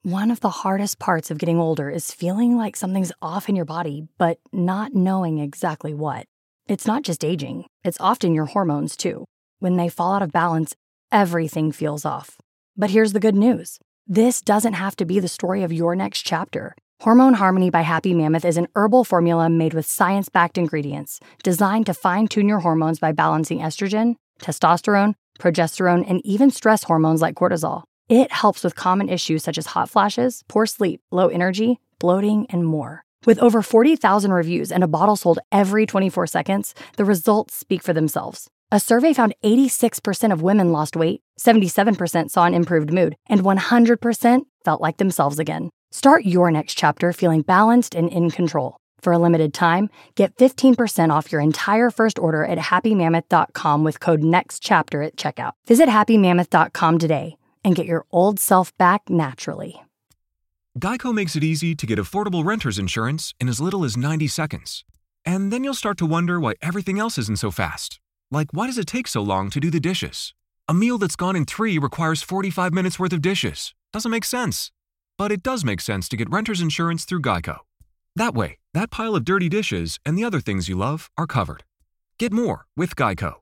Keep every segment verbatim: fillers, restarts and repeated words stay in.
One of the hardest parts of getting older is feeling like something's off in your body, but not knowing exactly what. It's not just aging, it's often your hormones too. When they fall out of balance, everything feels off. But here's the good news. This doesn't have to be the story of your next chapter. Hormone Harmony by Happy Mammoth is an herbal formula made with science-backed ingredients designed to fine-tune your hormones by balancing estrogen, testosterone, progesterone, and even stress hormones like cortisol. It helps with common issues such as hot flashes, poor sleep, low energy, bloating, and more. With over forty thousand reviews and a bottle sold every twenty-four seconds, the results speak for themselves. A survey found eighty-six percent of women lost weight, seventy-seven percent saw an improved mood, and one hundred percent felt like themselves again. Start your next chapter feeling balanced and in control. For a limited time, get fifteen percent off your entire first order at happy mammoth dot com with code NEXTCHAPTER at checkout. Visit happy mammoth dot com today and get your old self back naturally. Geico makes it easy to get affordable renter's insurance in as little as ninety seconds. And then you'll start to wonder why everything else isn't so fast. Like, why does it take so long to do the dishes? A meal that's gone in three requires forty-five minutes worth of dishes. Doesn't make sense. But it does make sense to get renter's insurance through Geico. That way, that pile of dirty dishes and the other things you love are covered. Get more with Geico.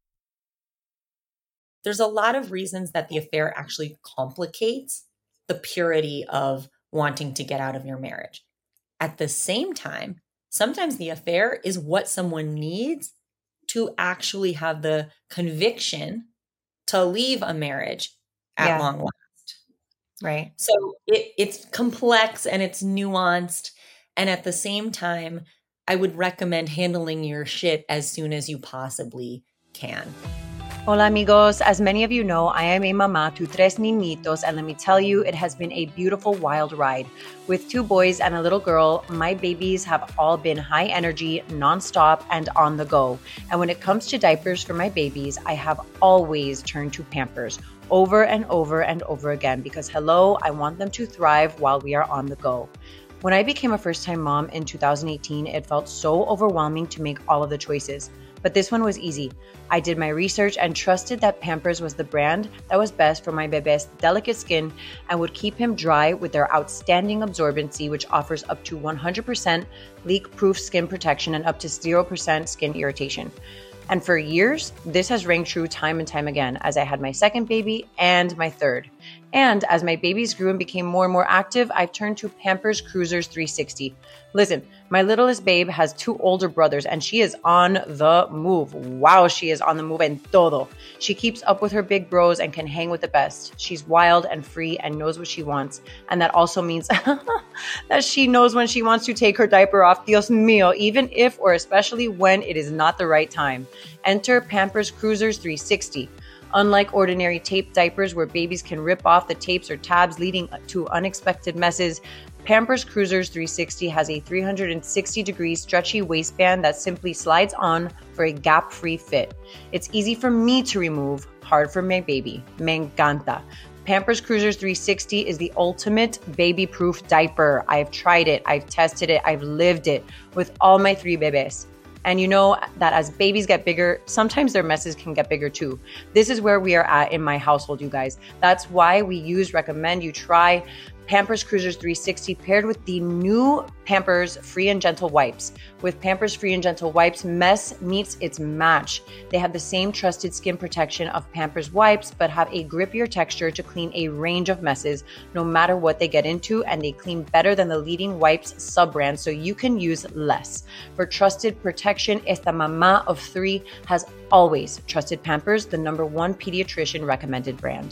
There's a lot of reasons that the affair actually complicates the purity of wanting to get out of your marriage. At the same time, sometimes the affair is what someone needs to actually have the conviction to leave a marriage at Yeah. long last. Right. So it, it's complex and it's nuanced. And at the same time, I would recommend handling your shit as soon as you possibly can. Hola amigos, as many of you know, I am a mama to tres niñitos, and let me tell you, it has been a beautiful wild ride. With two boys and a little girl, my babies have all been high energy, nonstop, and on the go. And when it comes to diapers for my babies, I have always turned to Pampers over and over and over again because hello, I want them to thrive while we are on the go. When I became a first-time mom in two thousand eighteen, it felt so overwhelming to make all of the choices. But this one was easy. I did my research and trusted that Pampers was the brand that was best for my bebe's delicate skin and would keep him dry with their outstanding absorbency, which offers up to one hundred percent leak-proof skin protection and up to zero percent skin irritation. And for years, this has rang true time and time again as I had my second baby and my third. And as my babies grew and became more and more active, I turned to Pampers Cruisers three sixty. Listen, my littlest babe has two older brothers and she is on the move. Wow, she is on the move en todo. She keeps up with her big bros and can hang with the best. She's wild and free and knows what she wants. And that also means that she knows when she wants to take her diaper off. Dios mío, even if or especially when it is not the right time. Enter Pampers Cruisers three sixty. Unlike ordinary tape diapers where babies can rip off the tapes or tabs leading to unexpected messes, Pampers Cruisers three sixty has a three hundred sixty degree stretchy waistband that simply slides on for a gap-free fit. It's easy for me to remove, hard for my baby. Me encanta. Pampers Cruisers three sixty is the ultimate baby-proof diaper. I've tried it, I've tested it, I've lived it with all my three bebés. And you know that as babies get bigger, sometimes their messes can get bigger too. This is where we are at in my household, you guys. That's why we use, recommend you try Pampers Cruisers three sixty paired with the new Pampers Free and Gentle Wipes. With Pampers Free and Gentle Wipes, mess meets its match. They have the same trusted skin protection of Pampers wipes, but have a grippier texture to clean a range of messes, no matter what they get into, and they clean better than the leading wipes sub-brand, so you can use less. For trusted protection, esta mama of three has always trusted Pampers, the number one pediatrician recommended brand.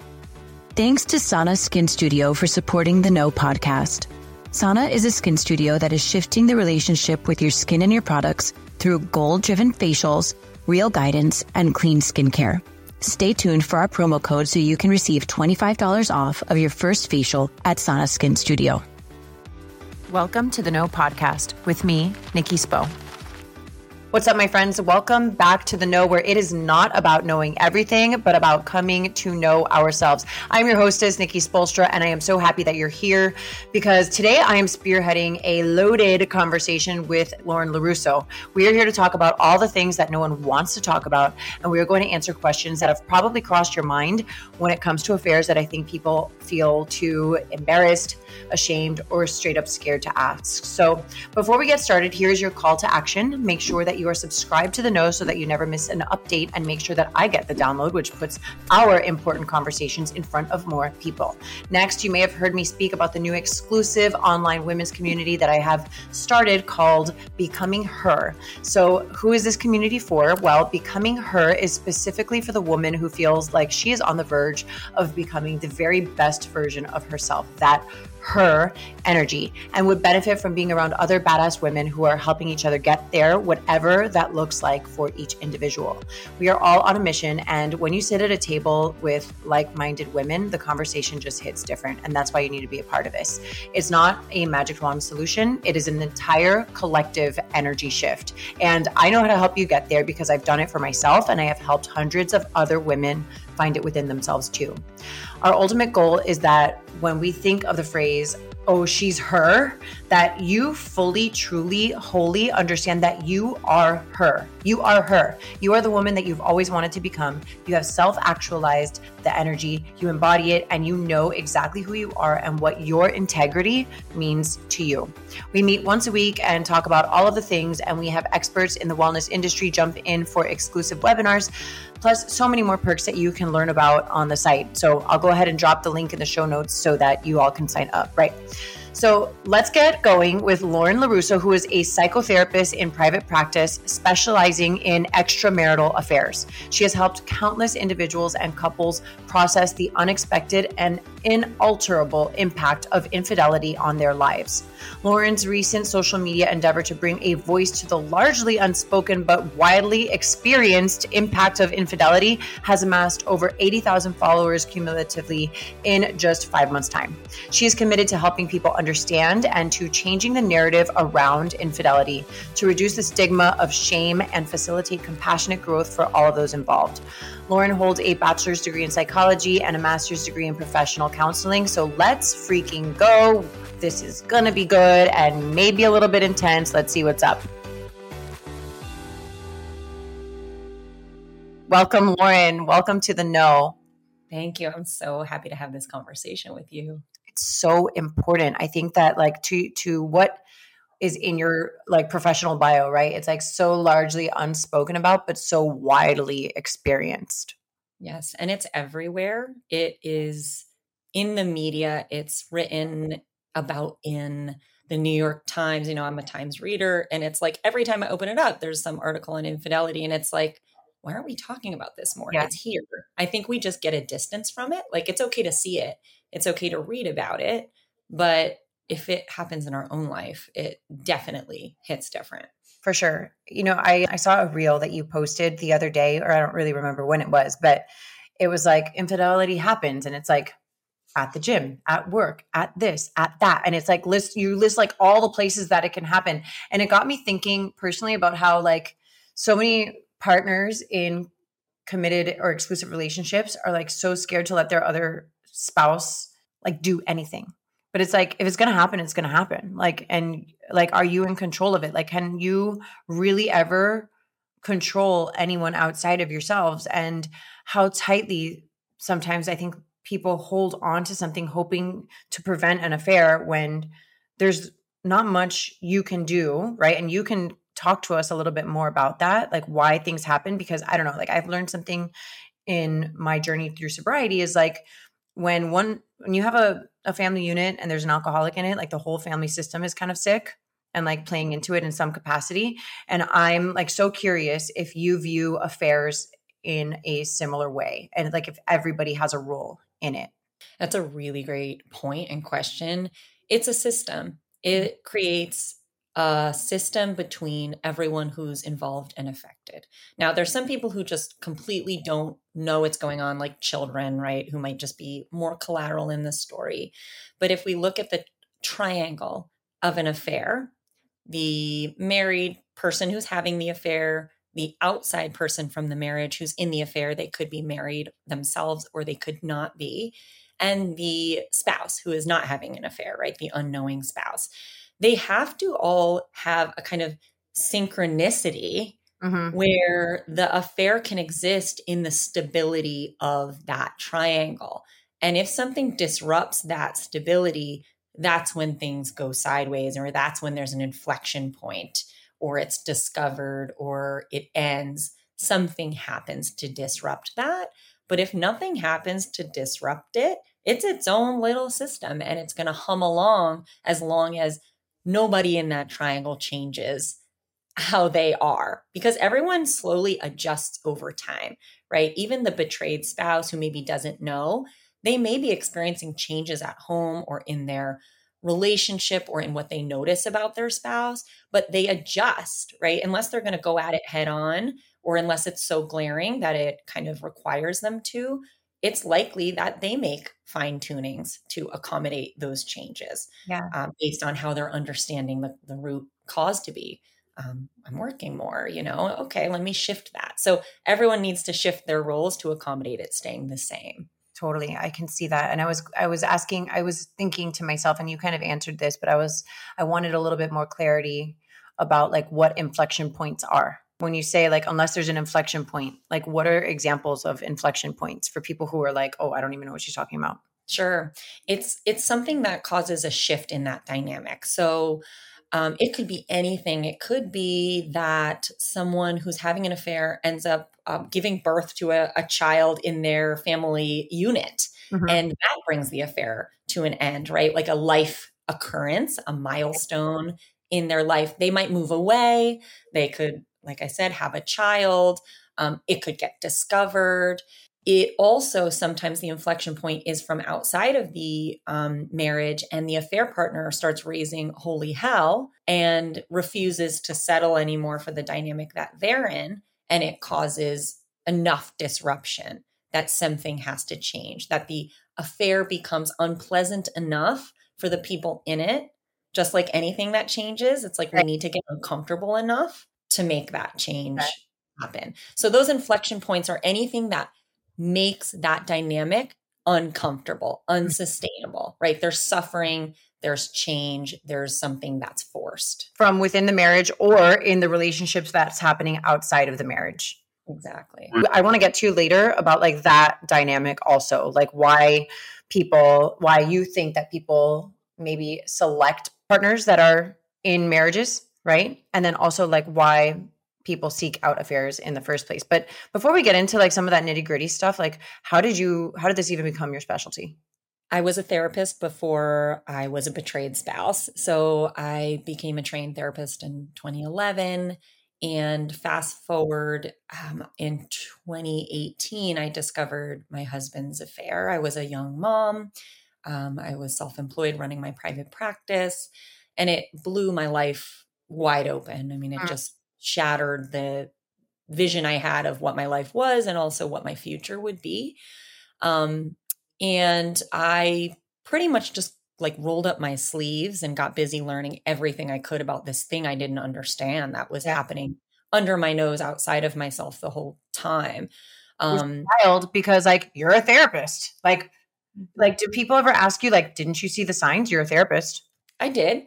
Thanks to Sana Skin Studio for supporting the No Podcast. Sana is a skin studio that is shifting the relationship with your skin and your products through goal-driven facials, real guidance, and clean skincare. Stay tuned for our promo code so you can receive twenty-five dollars off of your first facial at Sana Skin Studio. Welcome to the No Podcast with me, Nikki Spo. What's up, my friends? Welcome back to The Know, where it is not about knowing everything, but about coming to know ourselves. I'm your hostess, Nikki Spolstra, and I am so happy that you're here because today I am spearheading a loaded conversation with Lauren LaRusso. We are here to talk about all the things that no one wants to talk about, and we are going to answer questions that have probably crossed your mind when it comes to affairs that I think people feel too embarrassed, ashamed, or straight up scared to ask. So before we get started, here's your call to action. Make sure that you are subscribed to The Know so that you never miss an update, and make sure that I get the download, which puts our important conversations in front of more people. Next, you may have heard me speak about the new exclusive online women's community that I have started called Becoming Her. So who is this community for? Well, Becoming Her is specifically for the woman who feels like she is on the verge of becoming the very best version of herself, that her energy, and would benefit from being around other badass women who are helping each other get there, whatever that looks like for each individual. We are all on a mission, and when you sit at a table with like-minded women, the conversation just hits different, and that's why you need to be a part of this. It's not a magic wand solution. It is an entire collective energy shift, and I know how to help you get there because I've done it for myself, and I have helped hundreds of other women find it within themselves too. Our ultimate goal is that when we think of the phrase, oh, she's her, that you fully, truly, wholly understand that you are her. You are her. You are the woman that you've always wanted to become. You have self-actualized the energy, you embody it, and you know exactly who you are and what your integrity means to you. We meet once a week and talk about all of the things, and we have experts in the wellness industry jump in for exclusive webinars, plus so many more perks that you can learn about on the site. So I'll go ahead and drop the link in the show notes so that you all can sign up, right? So let's get going with Lauren LaRusso, who is a psychotherapist in private practice specializing in extramarital affairs. She has helped countless individuals and couples process the unexpected and inalterable impact of infidelity on their lives. Lauren's recent social media endeavor to bring a voice to the largely unspoken but widely experienced impact of infidelity has amassed over eighty thousand followers cumulatively in just five months' time. She is committed to helping people understand and to changing the narrative around infidelity to reduce the stigma of shame and facilitate compassionate growth for all of those involved. Lauren holds a bachelor's degree in psychology and a master's degree in professional counseling. So let's freaking go. This is gonna be good and maybe a little bit intense. Let's see what's up. Welcome, Lauren. Welcome to The Know. Thank you. I'm so happy to have this conversation with you. It's so important. I think that like to to what is in your like professional bio, right? It's like so largely unspoken about, but so widely experienced. Yes. And it's everywhere. It is in the media. It's written about in the New York Times. You know, I'm a Times reader, and it's like every time I open it up, there's some article on infidelity, and it's like, why aren't we talking about this more? Yeah. It's here. I think we just get a distance from it. Like, it's okay to see it. It's okay to read about it. But if it happens in our own life, it definitely hits different. For sure. You know, I, I saw a reel that you posted the other day, or I don't really remember when it was, but it was like infidelity happens, and it's like at the gym, at work, at this, at that. And it's like list, you list like all the places that it can happen. And it got me thinking personally about how like so many partners in committed or exclusive relationships are like so scared to let their other spouse like do anything. But it's like, if it's going to happen, it's going to happen. Like, and like, are you in control of it? Like, can you really ever control anyone outside of yourselves? And how tightly sometimes I think people hold on to something hoping to prevent an affair when there's not much you can do, right? And you can talk to us a little bit more about that, like why things happen, because I don't know, like I've learned something in my journey through sobriety is like when one, when you have a, a family unit and there's an alcoholic in it, like the whole family system is kind of sick and like playing into it in some capacity. And I'm like so curious if you view affairs in a similar way and like if everybody has a role in it. That's a really great point and question. It's a system. It creates a system between everyone who's involved and affected. Now, there's some people who just completely don't know what's going on, like children, right? Who might just be more collateral in the story. But if we look at the triangle of an affair, the married person who's having the affair, the outside person from the marriage who's in the affair, they could be married themselves or they could not be, and the spouse who is not having an affair, right? The unknowing spouse. They have to all have a kind of synchronicity mm-hmm. where the affair can exist in the stability of that triangle. And if something disrupts that stability, that's when things go sideways, or that's when there's an inflection point, or it's discovered, or it ends. Something happens to disrupt that. But if nothing happens to disrupt it, it's its own little system, and it's going to hum along as long as nobody in that triangle changes how they are, because everyone slowly adjusts over time, right? Even the betrayed spouse who maybe doesn't know, they may be experiencing changes at home or in their relationship or in what they notice about their spouse, but they adjust, right? Unless they're going to go at it head on, or unless it's so glaring that it kind of requires them to, it's likely that they make fine tunings to accommodate those changes yeah. um, based on how they're understanding the, the root cause to be. Um, I'm working more, you know, okay, let me shift that. So everyone needs to shift their roles to accommodate it staying the same. Totally. I can see that. And I was, I was asking, I was thinking to myself, and you kind of answered this, but I was, I wanted a little bit more clarity about like what inflection points are. When you say like, unless there's an inflection point, like what are examples of inflection points for people who are like, oh, I don't even know what she's talking about? Sure. It's, it's something that causes a shift in that dynamic. So um, it could be anything. It could be that someone who's having an affair ends up um, giving birth to a, a child in their family unit. Mm-hmm. And that brings the affair to an end, right? Like a life occurrence, a milestone in their life. They might move away. They could, like I said, have a child. Um, it could get discovered. It also, sometimes the inflection point is from outside of the um, marriage, and the affair partner starts raising holy hell and refuses to settle anymore for the dynamic that they're in. And it causes enough disruption that something has to change, that the affair becomes unpleasant enough for the people in it. Just like anything that changes, it's like we need to get uncomfortable enough to make that change happen. So those inflection points are anything that makes that dynamic uncomfortable, unsustainable, right? There's suffering, there's change, there's something that's forced. From within the marriage or in the relationships that's happening outside of the marriage. Exactly. I want to get to later about like that dynamic also, like why people, why you think that people maybe select partners that are in marriages, right? And then also like why people seek out affairs in the first place. But before we get into like some of that nitty gritty stuff, like how did you, how did this even become your specialty? I was a therapist before I was a betrayed spouse. So I became a trained therapist in twenty eleven. And fast forward um, in twenty eighteen, I discovered my husband's affair. I was a young mom. Um, I was self-employed running my private practice, and it blew my life wide open. I mean, it just shattered the vision I had of what my life was and also what my future would be. Um, and I pretty much just like rolled up my sleeves and got busy learning everything I could about this thing I didn't understand that was yeah. happening under my nose, outside of myself the whole time. Um, it's wild because like you're a therapist. Like, like, do people ever ask you, like, didn't you see the signs? You're a therapist. I did.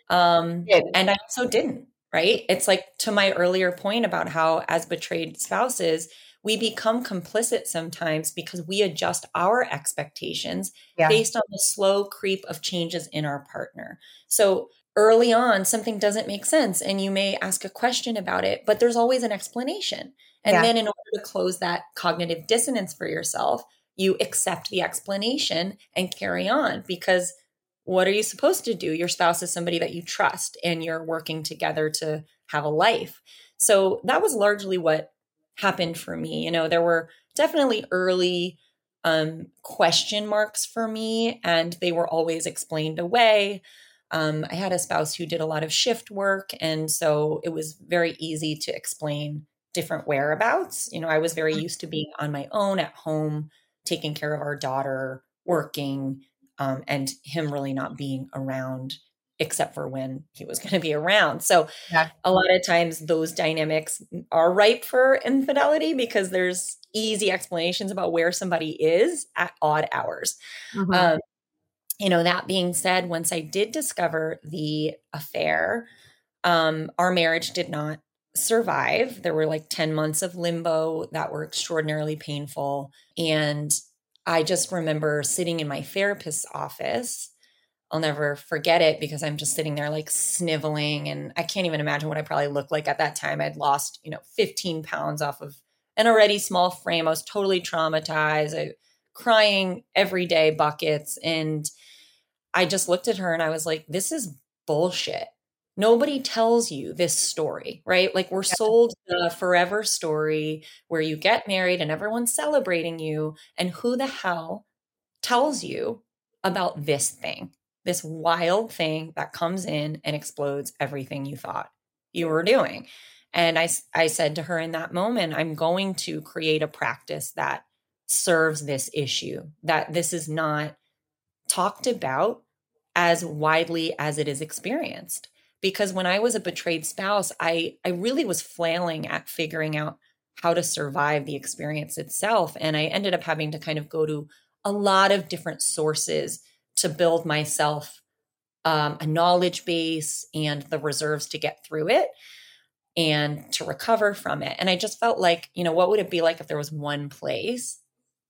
Um, did. And I also didn't, right? It's like to my earlier point about how as betrayed spouses, we become complicit sometimes because we adjust our expectations yeah. based on the slow creep of changes in our partner. So early on, something doesn't make sense and you may ask a question about it, but there's always an explanation. And yeah. then in order to close that cognitive dissonance for yourself, you accept the explanation and carry on, because what are you supposed to do? Your spouse is somebody that you trust and you're working together to have a life. So that was largely what happened for me. You know, there were definitely early um, question marks for me, and they were always explained away. Um, I had a spouse who did a lot of shift work, and so it was very easy to explain different whereabouts. You know, I was very used to being on my own at home, taking care of our daughter, working, um, and him really not being around except for when he was going to be around. So Yeah. a lot of times those dynamics are ripe for infidelity because there's easy explanations about where somebody is at odd hours. Mhm. Um, you know, that being said, once I did discover the affair, um, our marriage did not survive. There were like ten months of limbo that were extraordinarily painful. And I just remember sitting in my therapist's office. I'll never forget it because I'm just sitting there like sniveling, and I can't even imagine what I probably looked like at that time. I'd lost, you know, fifteen pounds off of an already small frame. I was totally traumatized, I, crying every day, buckets. And I just looked at her and I was like, this is bullshit. Nobody tells you this story, right? Like we're sold the forever story where you get married and everyone's celebrating you. And who the hell tells you about this thing? This wild thing that comes in and explodes everything you thought you were doing. And I, I said to her in that moment, I'm going to create a practice that serves this issue, that this is not talked about as widely as it is experienced. Because when I was a betrayed spouse, I, I really was flailing at figuring out how to survive the experience itself. And I ended up having to kind of go to a lot of different sources to build myself um, a knowledge base and the reserves to get through it and to recover from it. And I just felt like, you know, what would it be like if there was one place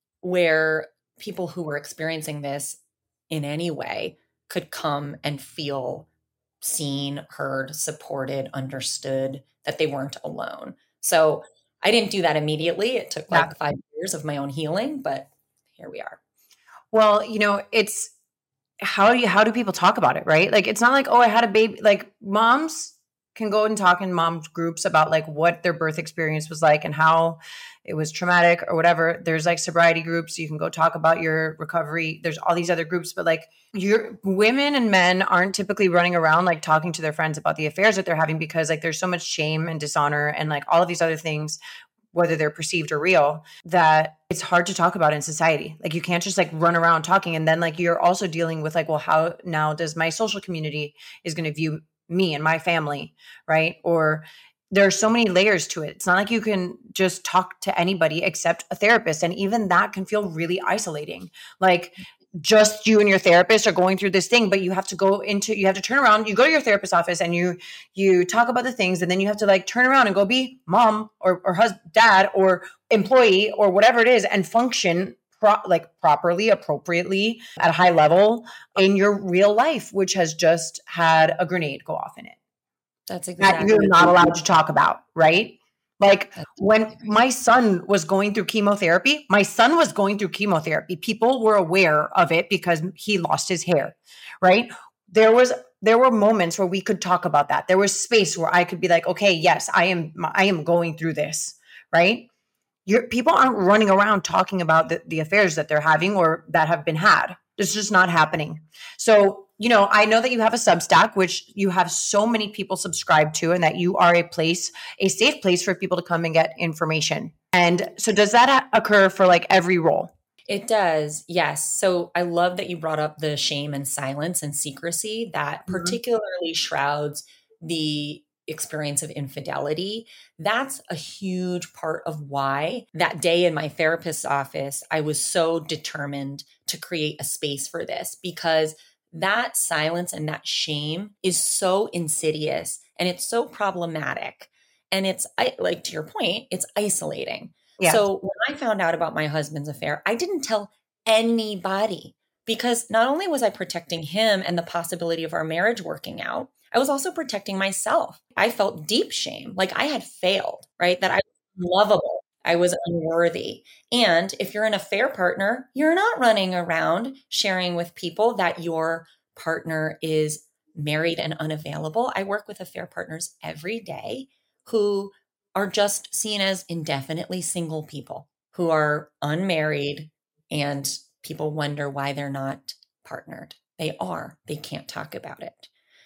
where people who were experiencing this in any way could come and feel seen, heard, supported, understood, that they weren't alone. So I didn't do that immediately. It took like Yeah. five years of my own healing, but here we are. Well, you know, it's how do you, how do people talk about it, right? Like, it's not like, oh, I had a baby. Like moms can go and talk in mom groups about like what their birth experience was like and how it was traumatic or whatever. There's like sobriety groups. You can go talk about your recovery. There's all these other groups, but like your women and men aren't typically running around like talking to their friends about the affairs that they're having because like there's so much shame and dishonor and like all of these other things, whether they're perceived or real, that it's hard to talk about in society. Like you can't just like run around talking. And then like you're also dealing with like, well, how now does my social community is going to view me and my family, right? Or there are so many layers to it. It's not like you can just talk to anybody except a therapist. And even that can feel really isolating. Like just you and your therapist are going through this thing, but you have to go into, you have to turn around, you go to your therapist's office and you, you talk about the things. And then you have to like turn around and go be mom or, or husband, dad or employee or whatever it is and function pro- like properly, appropriately at a high level in your real life, which has just had a grenade go off in it. That's exactly That you're not allowed to talk about, right? Like That's when exactly. my son was going through chemotherapy, my son was going through chemotherapy. People were aware of it because he lost his hair, right? There was there were moments where we could talk about that. There was space where I could be like, okay, yes, I am I am going through this, right? Your people aren't running around talking about the, the affairs that they're having or that have been had. It's just not happening. So, you know, I know that you have a Substack, which you have so many people subscribe to, and that you are a place, a safe place for people to come and get information. And so does that occur for like every role? It does. Yes. So I love that you brought up the shame and silence and secrecy that Mhm. particularly shrouds the experience of infidelity. That's a huge part of why that day in my therapist's office, I was so determined to create a space for this, because that silence and that shame is so insidious and it's so problematic. And it's I- like, to your point, it's isolating. Yeah. So when I found out about my husband's affair, I didn't tell anybody, because not only was I protecting him and the possibility of our marriage working out, I was also protecting myself. I felt deep shame, like I had failed, right? That I was unlovable, I was unworthy. And if you're an affair partner, you're not running around sharing with people that your partner is married and unavailable. I work with affair partners every day who are just seen as indefinitely single people who are unmarried, and people wonder why they're not partnered. They are. They can't talk about it.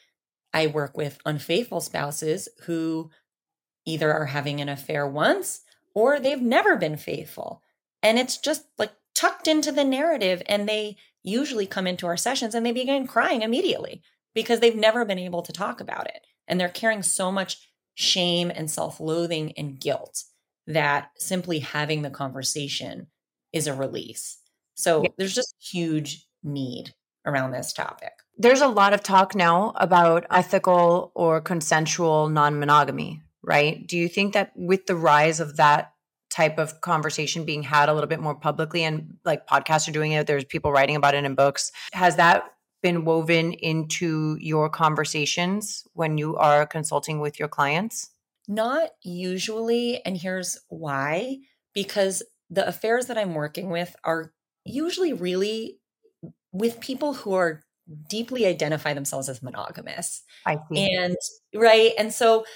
I work with unfaithful spouses who either are having an affair once or they've never been faithful. And it's just like tucked into the narrative. And they usually come into our sessions and they begin crying immediately. because they've never been able to talk about it. And they're carrying so much shame and self-loathing and guilt that simply having the conversation is a release. So Yeah. there's just huge need around this topic. There's a lot of talk now about ethical or consensual non-monogamy, right? Do you think that with the rise of that type of conversation being had a little bit more publicly, and like podcasts are doing it, there's people writing about it in books, has that been woven into your conversations when you are consulting with your clients? Not usually. And here's why. Because the affairs that I'm working with are usually really with people who are deeply identify themselves as monogamous. I see. And right. And so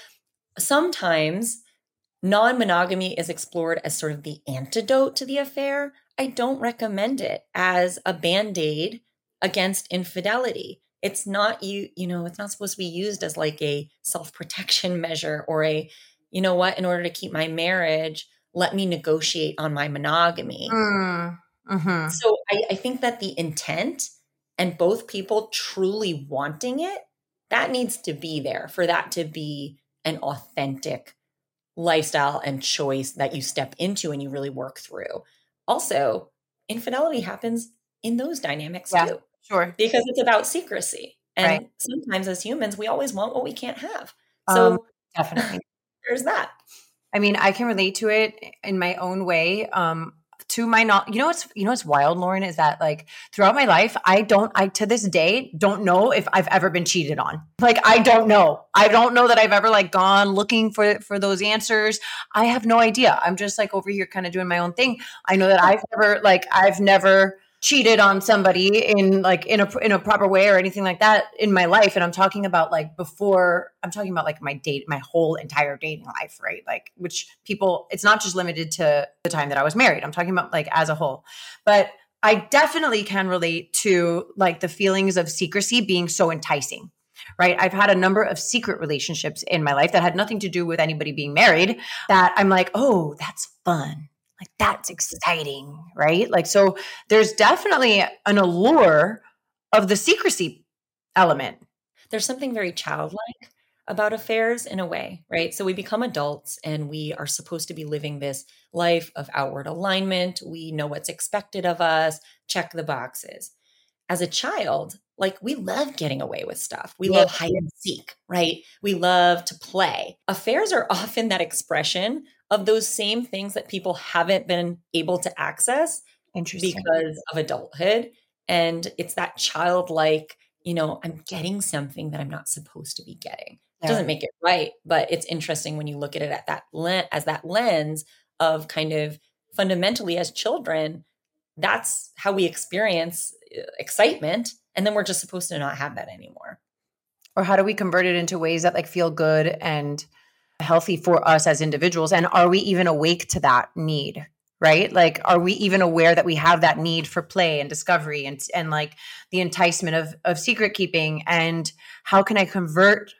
sometimes non-monogamy is explored as sort of the antidote to the affair. I don't recommend it as a band-aid against infidelity. It's not you, you know, it's not supposed to be used as like a self-protection measure or a, you know what, in order to keep my marriage, let me negotiate on my monogamy. Mm, mm-hmm. So I, I think that the intent and both people truly wanting it, that needs to be there for that to be an authentic lifestyle and choice that you step into and you really work through. Also, infidelity happens in those dynamics Yeah, too, sure. because it's about secrecy. And Right. sometimes as humans, we always want what we can't have. So Um, definitely. there's that. I mean, I can relate to it in my own way. Um, to my not, you know, what's, you know, what's wild, Lauren, is that like throughout my life, I don't, I to this day don't know if I've ever been cheated on. Like, I don't know. I don't know that I've ever like gone looking for, for those answers. I have no idea. I'm just like over here kind of doing my own thing. I know that I've never, like, I've never cheated on somebody in like in a in a proper way or anything like that in my life. And I'm talking about like before, I'm talking about like my date, my whole entire dating life, right? Like, which people, it's not just limited to the time that I was married. I'm talking about like as a whole. But I definitely can relate to like the feelings of secrecy being so enticing, right? I've had a number of secret relationships in my life that had nothing to do with anybody being married that I'm like, oh, that's fun. Like, that's exciting, right? Like, so there's definitely an allure of the secrecy element. There's something very childlike about affairs in a way, right? So we become adults and we are supposed to be living this life of outward alignment. We know what's expected of us, check the boxes. As a child, like we love getting away with stuff. We Yeah. love hide and seek, right? We love to play. Affairs are often that expression of those same things that people haven't been able to access Interesting. because of adulthood. And it's that childlike, you know, I'm getting something that I'm not supposed to be getting. It Yeah. doesn't make it right, but it's interesting when you look at it at that lens, as that lens of kind of fundamentally as children, that's how we experience excitement. And then we're just supposed to not have that anymore. Or how do we convert it into ways that like feel good and healthy for us as individuals? And are we even awake to that need, right? Like, are we even aware that we have that need for play and discovery and, and like the enticement of, of secret keeping? And how can I convert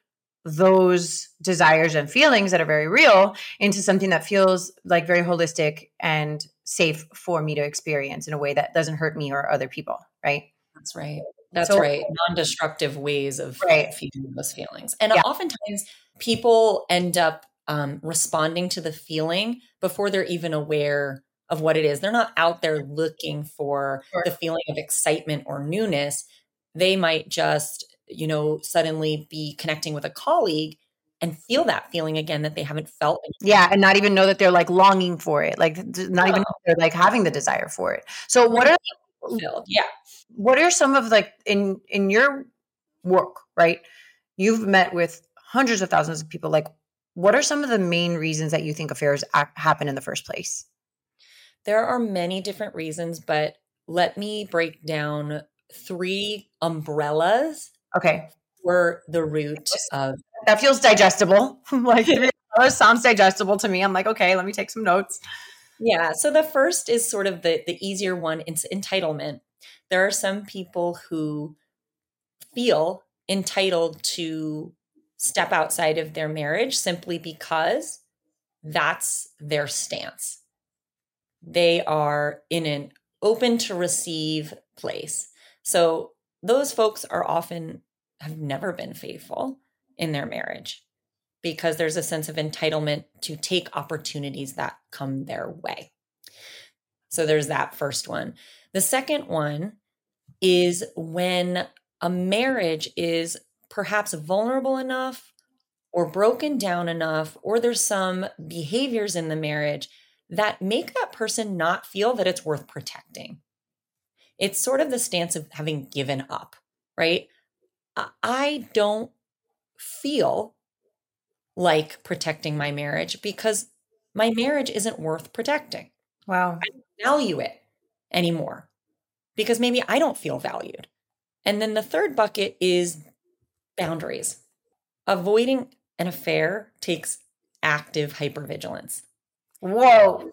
those desires and feelings that are very real into something that feels like very holistic and safe for me to experience in a way that doesn't hurt me or other people, right? That's right. That's So- right. Non-destructive ways of Right. feeling those feelings. And Yeah. oftentimes people end up um, responding to the feeling before they're even aware of what it is. They're not out there looking for Sure. the feeling of excitement or newness. They might just, you know, suddenly be connecting with a colleague and feel that feeling again that they haven't felt. Yeah. And not even know that they're like longing for it. Like not even know that they're like having the desire for it. So what are, Fulfilled. Yeah. what are some of like in, in your work, right? You've met with hundreds of thousands of people. Like, what are some of the main reasons that you think affairs ac- happen in the first place? There are many different reasons, but let me break down three umbrellas Okay. for the root of. That feels digestible. Like three hours sounds digestible to me. I'm like, okay, let me take some notes. Yeah. So the first is sort of the, the easier one. It's entitlement. There are some people who feel entitled to step outside of their marriage simply because that's their stance. They are in an open to receive place. So those folks are often have never been faithful in their marriage because there's a sense of entitlement to take opportunities that come their way. So there's that first one. The second one is when a marriage is perhaps vulnerable enough or broken down enough, or there's some behaviors in the marriage that make that person not feel that it's worth protecting. It's sort of the stance of having given up, right? I don't feel like protecting my marriage because my marriage isn't worth protecting. Wow. I don't value it anymore because maybe I don't feel valued. And then the third bucket is boundaries. Avoiding an affair takes active hypervigilance. Whoa.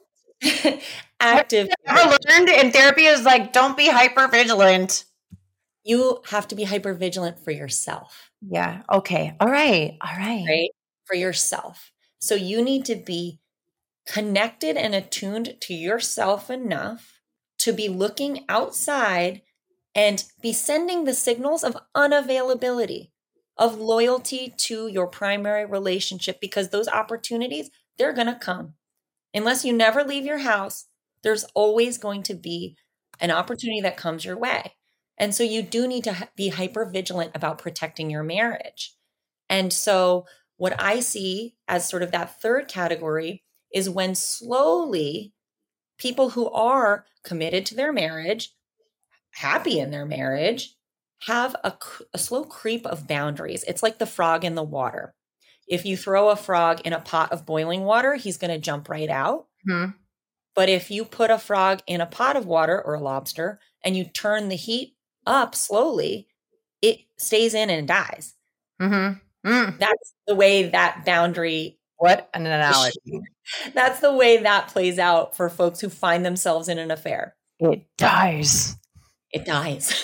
Active. I've never learned in therapy is like, don't be hypervigilant. You have to be hypervigilant for yourself. Yeah. Okay. All right. All right. Right? For yourself. So you need to be connected and attuned to yourself enough to be looking outside and be sending the signals of unavailability, of loyalty to your primary relationship, because those opportunities, they're going to come. Unless you never leave your house, there's always going to be an opportunity that comes your way. And so you do need to be hyper vigilant about protecting your marriage. And so what I see as sort of that third category is when slowly people who are committed to their marriage, happy in their marriage, have a, a slow creep of boundaries. It's like the frog in the water. If you throw a frog in a pot of boiling water, he's going to jump right out. Mm-hmm. But if you put a frog in a pot of water or a lobster and you turn the heat up slowly, it stays in and dies. Mm-hmm. Mm. That's the way that boundary. What an analogy. That's the way that plays out for folks who find themselves in an affair. It dies. It dies.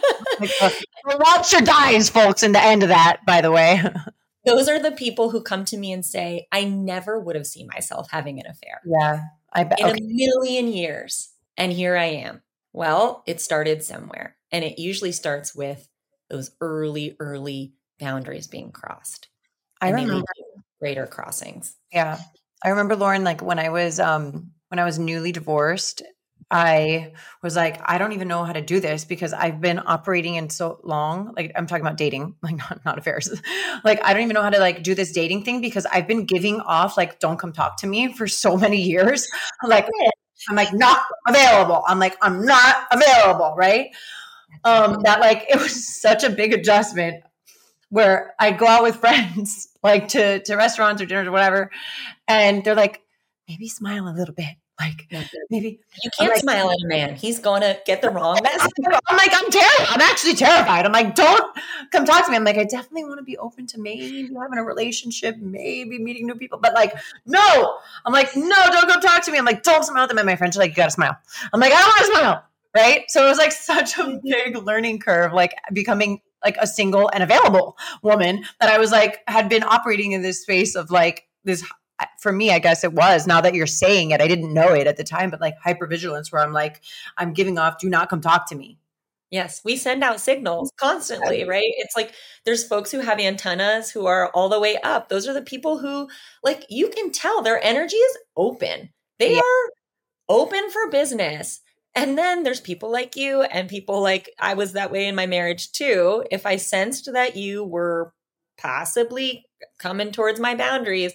The lobster dies, folks, in the end of that, by the way. Those are the people who come to me and say, I never would have seen myself having an affair. Yeah, I bet. In Okay. a million years. And here I am. Well, it started somewhere. And it usually starts with those early, early boundaries being crossed. I and remember greater crossings. Yeah. I remember, Lauren, like when I was um when I was newly divorced, I was like, I don't even know how to do this because I've been operating in so long. Like I'm talking about dating, like not, not affairs. Like I don't even know how to like do this dating thing because I've been giving off like, don't come talk to me for so many years. I'm like, I'm like not available. I'm like, I'm not available. Right. Um, that like, it was such a big adjustment where I go out with friends, like to, to restaurants or dinners or whatever. And they're like, maybe smile a little bit. Like maybe you can't like, smile at a man. He's going to get the wrong message. I'm like, I'm terrified. I'm actually terrified. I'm like, don't come talk to me. I'm like, I definitely want to be open to maybe having a relationship, maybe meeting new people, but like, no, I'm like, no, don't come talk to me. I'm like, don't smile at them. And my friends are like, you got to smile. I'm like, I don't want to smile. Right. So it was like such a big learning curve, like becoming like a single and available woman that I was like, had been operating in this space of like this. For me, I guess it was, now that you're saying it, I didn't know it at the time, but like hypervigilance where I'm like, I'm giving off, do not come talk to me. Yes. We send out signals constantly, right? It's like, there's folks who have antennas who are all the way up. Those are the people who like, you can tell their energy is open. They yeah. are open for business. And then there's people like you and people like, I was that way in my marriage too. If I sensed that you were possibly coming towards my boundaries,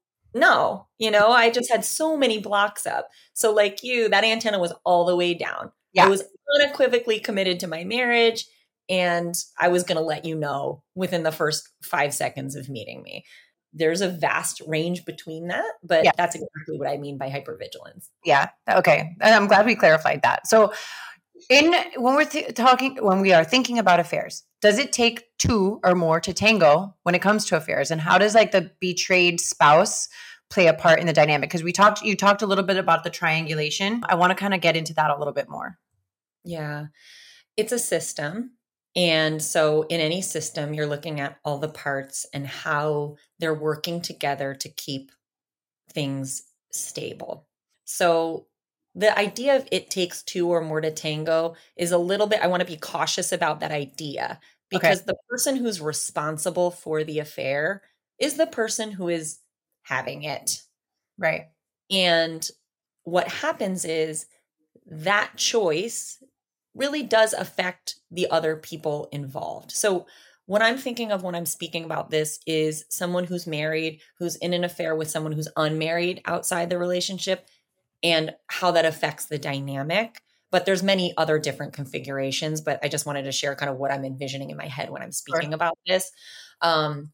no, you know, I just had so many blocks up. So like you, that antenna was all the way down. Yeah. I was unequivocally committed to my marriage and I was going to let you know within the first five seconds of meeting me. There's a vast range between that, but yeah. that's exactly what I mean by hypervigilance. Yeah. Okay. And I'm glad we clarified that. So in when we're th- talking, when we are thinking about affairs, does it take two or more to tango when it comes to affairs? And how does like the betrayed spouse play a part in the dynamic? Because we talked, you talked a little bit about the triangulation. I want to kind of get into that a little bit more. Yeah, it's a system. And so in any system, you're looking at all the parts and how they're working together to keep things stable. So the idea of it takes two or more to tango is a little bit, I want to be cautious about that idea because Okay. the person who's responsible for the affair is the person who is having it. Right. And what happens is that choice really does affect the other people involved. So what I'm thinking of when I'm speaking about this is someone who's married, who's in an affair with someone who's unmarried outside the relationship, and how that affects the dynamic. But there's many other different configurations, but I just wanted to share kind of what I'm envisioning in my head when I'm speaking Sure. about this. Um,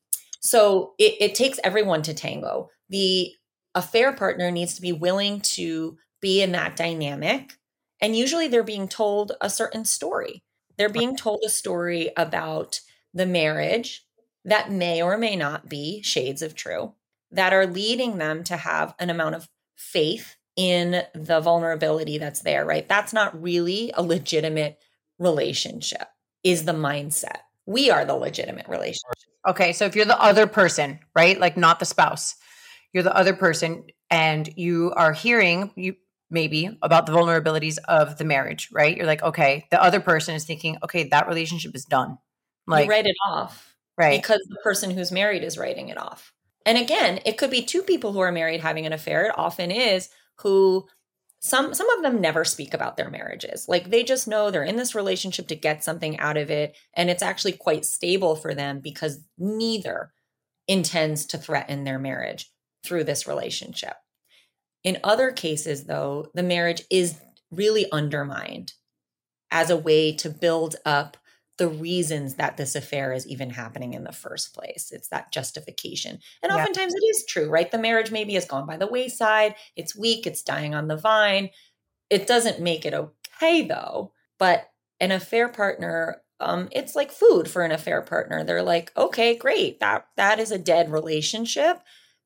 so it, it takes everyone to tango. The affair partner needs to be willing to be in that dynamic. And usually they're being told a certain story. They're being told a story about the marriage that may or may not be shades of true, that are leading them to have an amount of faith in the vulnerability that's there, right? That's not really a legitimate relationship, is the mindset. We are the legitimate relationship. Okay. So if you're the other person, right? Like not the spouse, you're the other person and you are hearing you maybe about the vulnerabilities of the marriage, right? You're like, okay, the other person is thinking, okay, that relationship is done. Like, You write it off right. because the person who's married is writing it off. And again, it could be two people who are married having an affair. It often is who some some of them never speak about their marriages. Like they just know they're in this relationship to get something out of it. And it's actually quite stable for them because neither intends to threaten their marriage through this relationship. In other cases, though, the marriage is really undermined as a way to build up the reasons that this affair is even happening in the first place. It's that justification. And Yeah. oftentimes it is true, right? The marriage maybe has gone by the wayside. It's weak. It's dying on the vine. It doesn't make it okay, though. But an affair partner, um, it's like food for an affair partner. They're like, okay, great. That that is a dead relationship.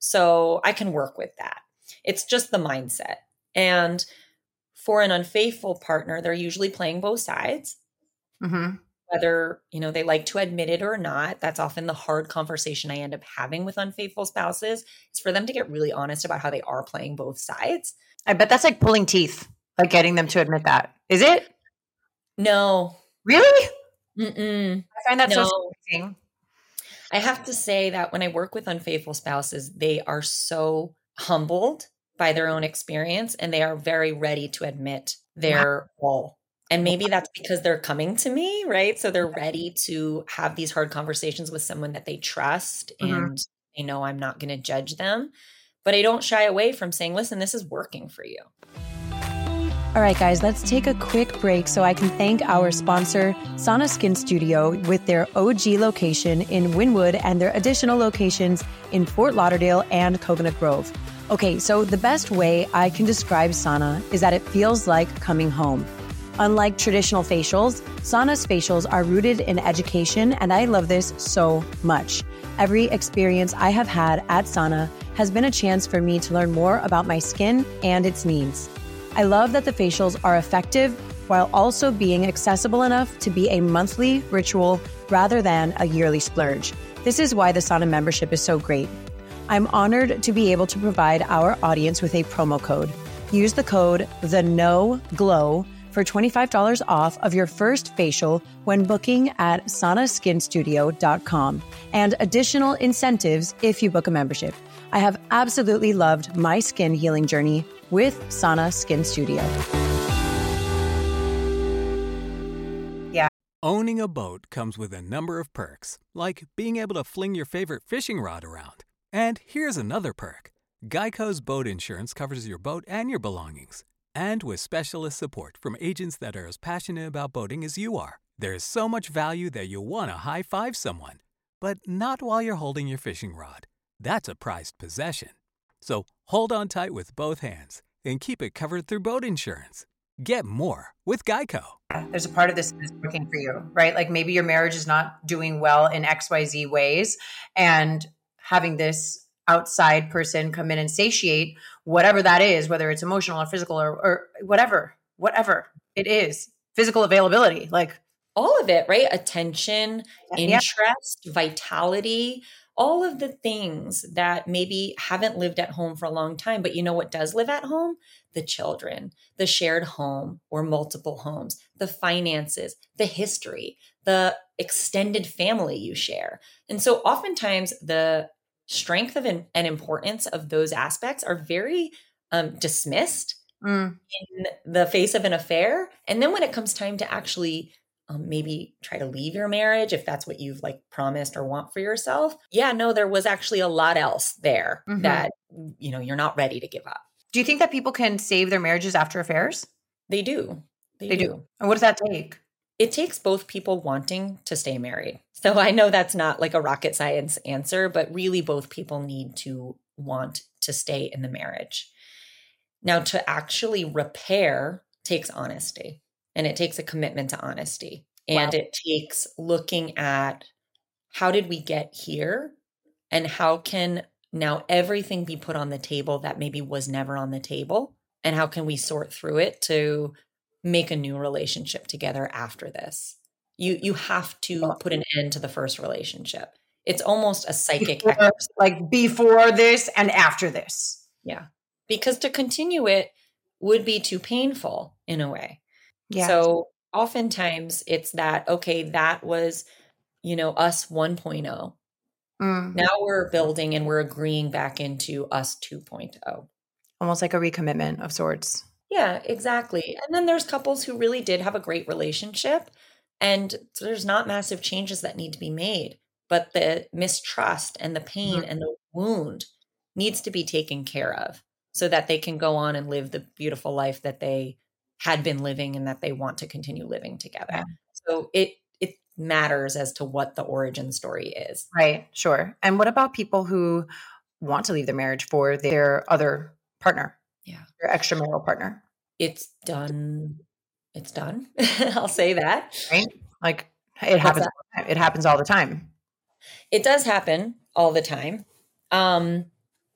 So I can work with that. It's just the mindset. And for an unfaithful partner, they're usually playing both sides. Mm-hmm. Whether, you know, they like to admit it or not. That's often the hard conversation I end up having with unfaithful spouses, is for them to get really honest about how they are playing both sides. I bet that's like pulling teeth, like getting them to admit that. Is it? No. Really? Mm-mm. I find that No. so surprising. I have to say that when I work with unfaithful spouses, they are so humbled by their own experience and they are very ready to admit their role. And maybe that's because they're coming to me, right? So they're ready to have these hard conversations with someone that they trust Mhm. and they know I'm not going to judge them. But I don't shy away from saying, listen, this is working for you. All right, guys, let's take a quick break so I can thank our sponsor, Sana Skin Studio, with their O G location in Wynwood and their additional locations in Fort Lauderdale and Coconut Grove. Okay, so the best way I can describe Sana is that it feels like coming home. Unlike traditional facials, Sana's facials are rooted in education, and I love this so much. Every experience I have had at Sana has been a chance for me to learn more about my skin and its needs. I love that the facials are effective while also being accessible enough to be a monthly ritual rather than a yearly splurge. This is why the Sana membership is so great. I'm honored to be able to provide our audience with a promo code. Use the code THEKNOGLOW for twenty-five dollars off of your first facial when booking at sana skin studio dot com and additional incentives if you book a membership. I have absolutely loved my skin healing journey with Sana Skin Studio. Yeah. Owning a boat comes with a number of perks, like being able to fling your favorite fishing rod around. And here's another perk. Geico's boat insurance covers your boat and your belongings. And with specialist support from agents that are as passionate about boating as you are, there's so much value that you'll want to high-five someone. But not while you're holding your fishing rod. That's a prized possession. So hold on tight with both hands and keep it covered through boat insurance. Get more with Geico. There's a part of this that's working for you, right? Like maybe your marriage is not doing well in X Y Z ways, and having this outside person come in and satiate whatever that is, whether it's emotional or physical or, or whatever, whatever it is, physical availability, like All of it, right? Attention, Yeah. interest, vitality, all of the things that maybe haven't lived at home for a long time, but you know what does live at home? The children, the shared home or multiple homes, the finances, the history, the extended family you share. And so oftentimes the strength of an, and importance of those aspects are very um, dismissed mm. in the face of an affair. And then when it comes time to actually um, maybe try to leave your marriage, if that's what you've like promised or want for yourself, yeah, no, there was actually a lot else there mm-hmm. that, you know, you're not ready to give up. Do you think that people can save their marriages after affairs? They do. They, they do. do. And what does that take? It takes both people wanting to stay married. So I know that's not like a rocket science answer, but really both people need to want to stay in the marriage. Now, to actually repair takes honesty, and it takes a commitment to honesty. And wow. it takes looking at how did we get here and how can now everything be put on the table that maybe was never on the table, and how can we sort through it to make a new relationship together after this. You you have to put an end to the first relationship. It's almost a psychic before, exercise. Like before this and after this. Yeah. Because to continue it would be too painful in a way. Yeah. So oftentimes it's that, okay, that was, you know, us one point oh. Mm. Now we're building and we're agreeing back into us two point oh. Almost like a recommitment of sorts. Yeah, exactly. And then there's couples who really did have a great relationship and so there's not massive changes that need to be made, but the mistrust and the pain mm-hmm. and the wound needs to be taken care of so that they can go on and live the beautiful life that they had been living and that they want to continue living together. Yeah. So it it matters as to what the origin story is. Right, sure. And what about people who want to leave their marriage for their other partner? Yeah. Your extramarital partner. It's done. It's done. I'll say that. Right? Like it happens. It happens all the time. It does happen all the time. Um,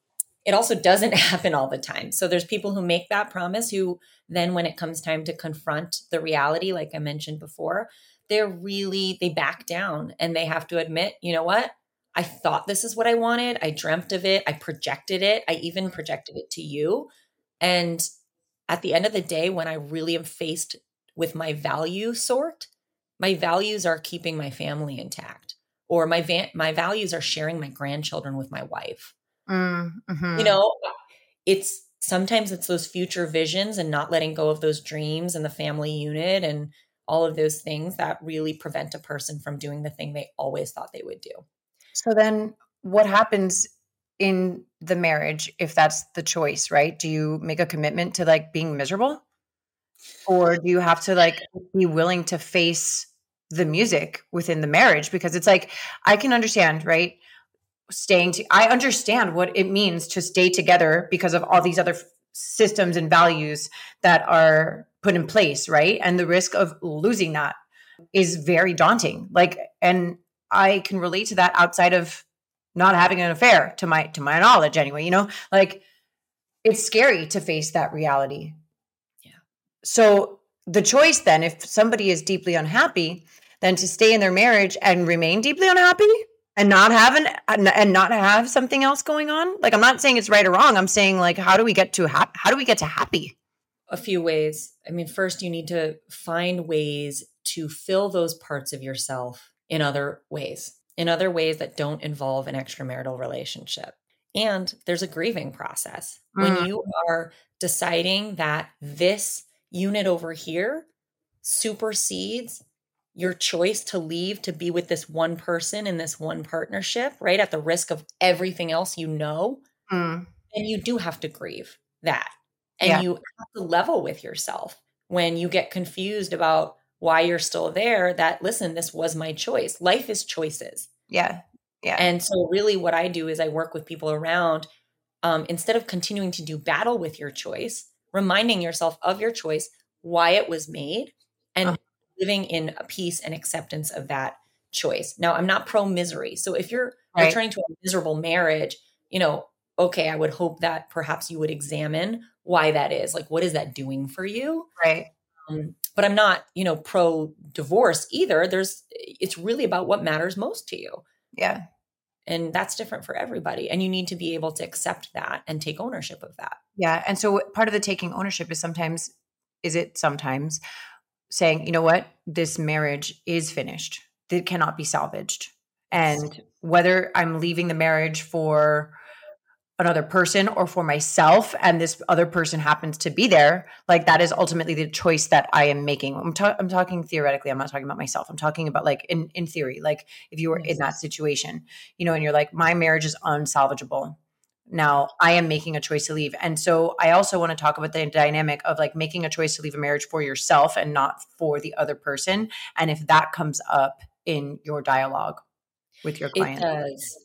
it also doesn't happen all the time. So there's people who make that promise who then when it comes time to confront the reality, like I mentioned before, they're really, they back down and they have to admit, you know what? I thought this is what I wanted. I dreamt of it. I projected it. I even projected it to you. And at the end of the day, when I really am faced with my value sort, my values are keeping my family intact, or my va- my values are sharing my grandchildren with my wife. Mm-hmm. You know, it's sometimes it's those future visions and not letting go of those dreams and the family unit and all of those things that really prevent a person from doing the thing they always thought they would do. So then what happens in the marriage if that's the choice, right? Do you make a commitment to like being miserable? Or do you have to like be willing to face the music within the marriage? Because it's like, I can understand, right? Staying to, I understand what it means to stay together because of all these other f- systems and values that are put in place, right? And the risk of losing that is very daunting. Like, and I can relate to that outside of not having an affair, to my to my knowledge anyway, you know, like it's scary to face that reality. Yeah. So the choice then, if somebody is deeply unhappy, then to stay in their marriage and remain deeply unhappy and not have an and not have something else going on. Like, I'm not saying it's right or wrong. I'm saying like, how do we get to ha- how do we get to happy? A few ways. I mean, first you need to find ways to fill those parts of yourself in other ways. in other ways that don't involve an extramarital relationship. And there's a grieving process. Mm. When you are deciding that this unit over here supersedes your choice to leave to be with this one person in this one partnership, right, at the risk of everything else you know, mm. then you do have to grieve that. And yeah. you have to level with yourself when you get confused about why you're still there, that, listen, this was my choice. Life is choices. Yeah. Yeah. And so really what I do is I work with people around, um, instead of continuing to do battle with your choice, reminding yourself of your choice, why it was made, and uh-huh. living in a peace and acceptance of that choice. Now, I'm not pro misery. So if you're right. returning to a miserable marriage, you know, okay, I would hope that perhaps you would examine why that is. Like, what is that doing for you? Right. Um, but I'm not, you know, pro divorce either. There's, it's really about what matters most to you. Yeah. And that's different for everybody. And you need to be able to accept that and take ownership of that. Yeah. And so part of the taking ownership is sometimes, is it sometimes saying, you know what, this marriage is finished. It cannot be salvaged. And whether I'm leaving the marriage for another person or for myself, and this other person happens to be there, like that is ultimately the choice that I am making. I'm, ta- I'm talking theoretically. I'm not talking about myself. I'm talking about like in, in theory, like if you were in that situation, you know, and you're like, my marriage is unsalvageable. Now I am making a choice to leave. And so I also want to talk about the dynamic of like making a choice to leave a marriage for yourself and not for the other person. And if that comes up in your dialogue with your client. It does.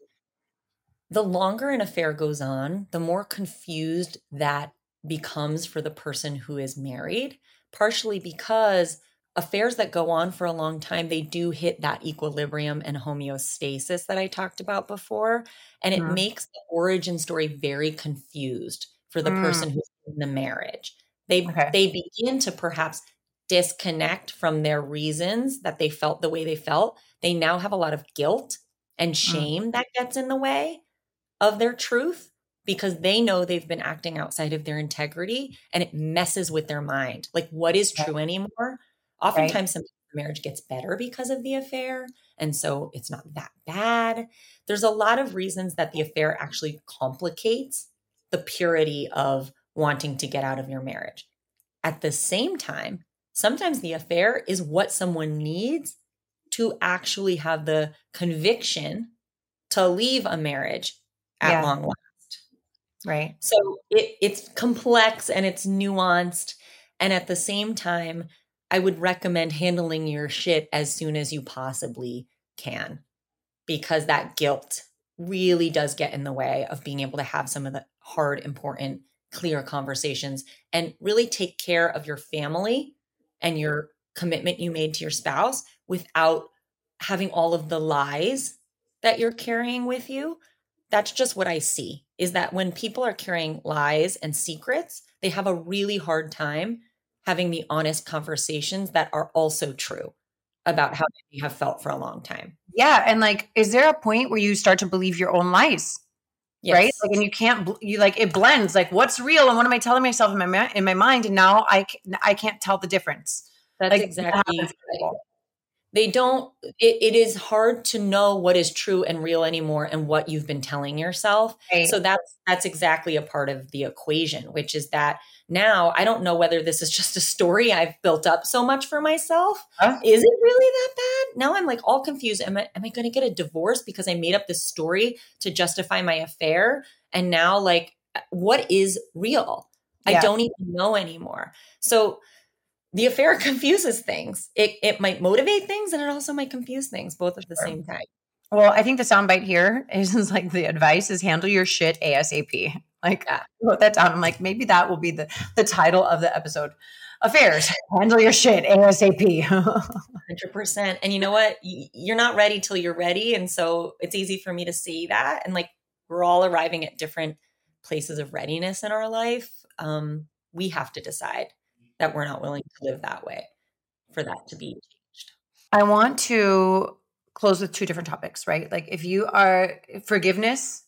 The longer an affair goes on, the more confused that becomes for the person who is married, partially because affairs that go on for a long time, they do hit that equilibrium and homeostasis that I talked about before. And it Mhm. makes the origin story very confused for the Mm. person who's in the marriage. They, Okay. they begin to perhaps disconnect from their reasons that they felt the way they felt. They now have a lot of guilt and shame that gets in the way of their truth because they know they've been acting outside of their integrity, and it messes with their mind. Like, what is true anymore? Oftentimes, sometimes the marriage gets better because of the affair. And so it's not that bad. There's a lot of reasons that the affair actually complicates the purity of wanting to get out of your marriage. At the same time, sometimes the affair is what someone needs to actually have the conviction to leave a marriage at Yeah. long last. Right. So it, it's complex and it's nuanced. And at the same time, I would recommend handling your shit as soon as you possibly can, because that guilt really does get in the way of being able to have some of the hard, important, clear conversations and really take care of your family and your commitment you made to your spouse without having all of the lies that you're carrying with you. That's just what I see, is that when people are carrying lies and secrets, they have a really hard time having the honest conversations that are also true about how they have felt for a long time. Yeah. And like, is there a point where you start to believe your own lies? Yes. Right. Like, and you can't, bl- you like, it blends like what's real and what am I telling myself in my, ma- in my mind. And now I, c- I can't tell the difference. That's Like, exactly that right. They don't, it, it is hard to know what is true and real anymore and what you've been telling yourself. Right. So that's, that's exactly a part of the equation, which is that now I don't know whether this is just a story I've built up so much for myself. Huh? Is it really that bad? Now I'm like all confused. Am I, am I going to get a divorce because I made up this story to justify my affair? And now like, what is real? Yeah. I don't even know anymore. So the affair confuses things. It it might motivate things and it also might confuse things, both at the Sure. same time. Well, I think the soundbite here is, is like the advice is handle your shit ASAP. Like Yeah. I wrote that down. I'm like, maybe that will be the, the title of the episode. Affairs, handle your shit ASAP. one hundred percent. And you know what? Y- You're not ready till you're ready. And so it's easy for me to see that. And like, we're all arriving at different places of readiness in our life. Um, we have to decide that we're not willing to live that way for that to be changed. I want to close with two different topics, right? Like if you are forgiveness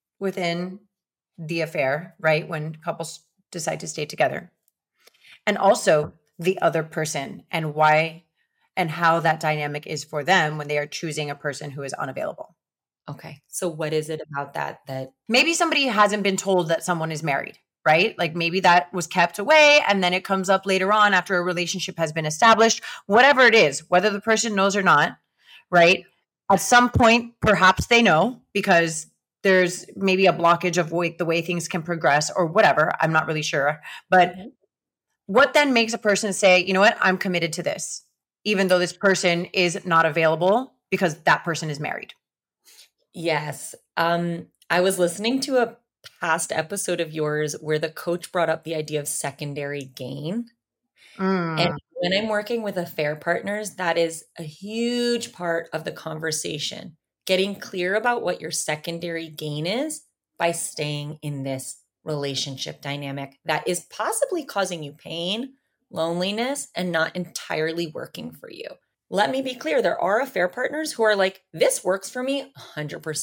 within the affair, right? When couples decide to stay together, and also the other person and why and how that dynamic is for them when they are choosing a person who is unavailable. Okay. So what is it about that that Maybe somebody hasn't been told that someone is married, right? Like maybe that was kept away and then it comes up later on after a relationship has been established, whatever it is, whether the person knows or not, right? At some point, perhaps they know because there's maybe a blockage of way, the way things can progress or whatever. I'm not really sure. But Mhm. what then makes a person say, you know what, I'm committed to this, even though this person is not available because that person is married? Yes. Um, I was listening to a past episode of yours where the coach brought up the idea of secondary gain. Mm. And when I'm working with affair partners, that is a huge part of the conversation. Getting clear about what your secondary gain is by staying in this relationship dynamic that is possibly causing you pain, loneliness, and not entirely working for you. Let me be clear. There are affair partners who are like, this works for me one hundred percent.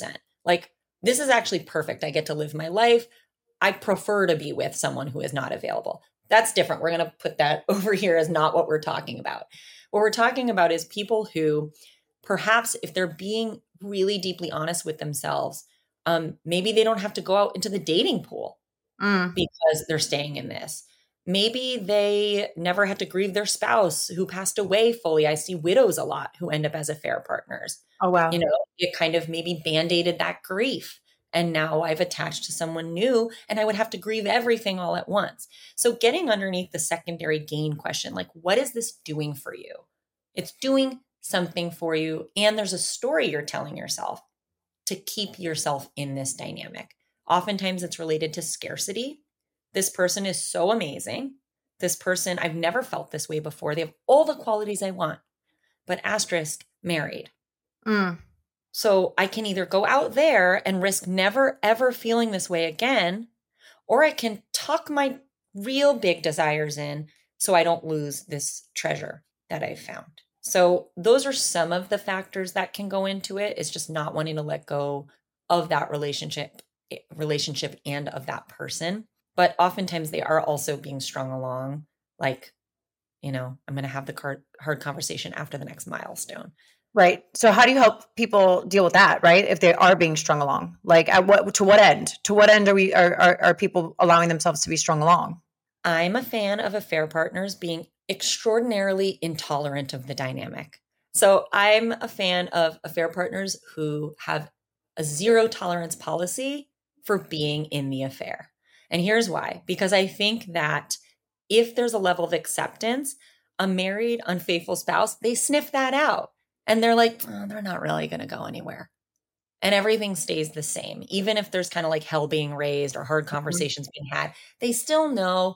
Like, this is actually perfect. I get to live my life. I prefer to be with someone who is not available. That's different. We're going to put that over here as not what we're talking about. What we're talking about is people who perhaps if they're being really deeply honest with themselves, um, maybe they don't have to go out into the dating pool mm. because they're staying in this. Maybe they never had to grieve their spouse who passed away fully. I see widows a lot who end up as affair partners. Oh, wow. You know, it kind of maybe band-aided that grief. And now I've attached to someone new and I would have to grieve everything all at once. So getting underneath the secondary gain question, like, what is this doing for you? It's doing something for you. And there's a story you're telling yourself to keep yourself in this dynamic. Oftentimes it's related to scarcity. This person is so amazing. This person, I've never felt this way before. They have all the qualities I want, but asterisk, married. Mm. So I can either go out there and risk never, ever feeling this way again, or I can tuck my real big desires in so I don't lose this treasure that I've found. So those are some of the factors that can go into it. It's just not wanting to let go of that relationship, relationship and of that person. But oftentimes they are also being strung along. Like, you know, I'm going to have the hard, hard conversation after the next milestone. Right. So how do you help people deal with that, right? If they are being strung along, like at what, to what end, to what end are we, are, are, are people allowing themselves to be strung along? I'm a fan of affair partners being extraordinarily intolerant of the dynamic. So I'm a fan of affair partners who have a zero tolerance policy for being in the affair. And here's why, because I think that if there's a level of acceptance, a married, unfaithful spouse, they sniff that out. And they're like, oh, they're not really going to go anywhere. And everything stays the same. Even if there's kind of like hell being raised or hard conversations being had, they still know